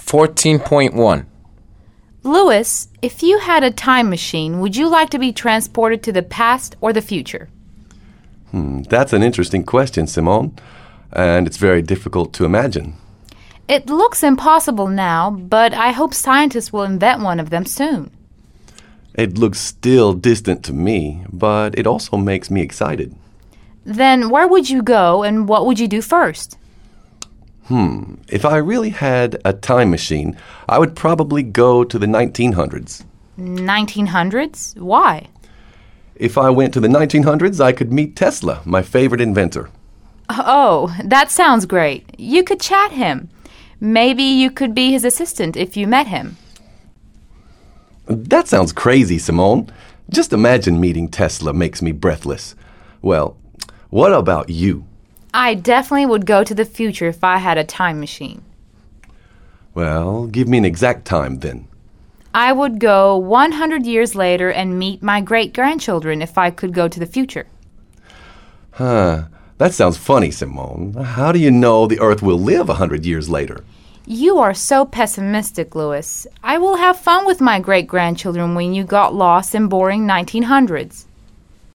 14.1. Louis, if you had a time machine, would you like to be transported to the past or the future? That's an interesting question, Simone, and it's very difficult to imagine. It looks impossible now, but I hope scientists will invent one of them soon. It looks still distant to me, but it also makes me excited. Then where would you go and what would you do first? If I really had a time machine, I would probably go to the 1900s. 1900s? Why? If I went to the 1900s, I could meet Tesla, my favorite inventor. Oh, that sounds great. You could chat him. Maybe you could be his assistant if you met him. That sounds crazy, Simone. Just imagine meeting Tesla makes me breathless. Well, what about you? I definitely would go to the future if I had a time machine. Well, give me an exact time then. I would go 100 years later and meet my great-grandchildren if I could go to the future. That sounds funny, Simone. How do you know the Earth will live 100 years later? You are so pessimistic, Louis. I will have fun with my great-grandchildren when you got lost in boring 1900s.